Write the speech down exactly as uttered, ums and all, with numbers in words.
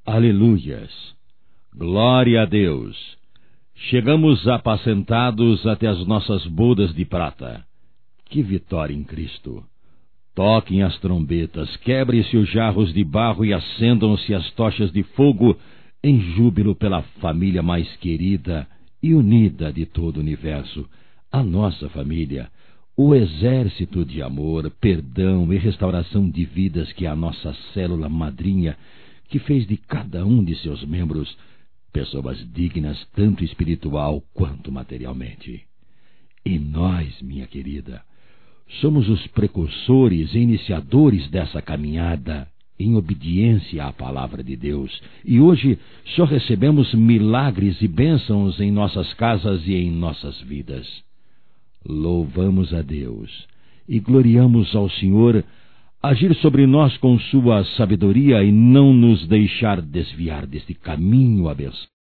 Aleluias! Glória a Deus! Chegamos apacentados até as nossas bodas de prata. Que vitória em Cristo! Toquem as trombetas, quebrem-se os jarros de barro e acendam-se as tochas de fogo em júbilo pela família mais querida e unida de todo o universo, a nossa família, o exército de amor, perdão e restauração de vidas que é a nossa célula madrinha, que fez de cada um de seus membros pessoas dignas tanto espiritual quanto materialmente. E nós, minha querida, somos os precursores e iniciadores dessa caminhada em obediência à palavra de Deus, e hoje só recebemos milagres e bênçãos em nossas casas e em nossas vidas. Louvamos a Deus e gloriamos ao Senhor agir sobre nós com sua sabedoria e não nos deixar desviar deste caminho abençoado.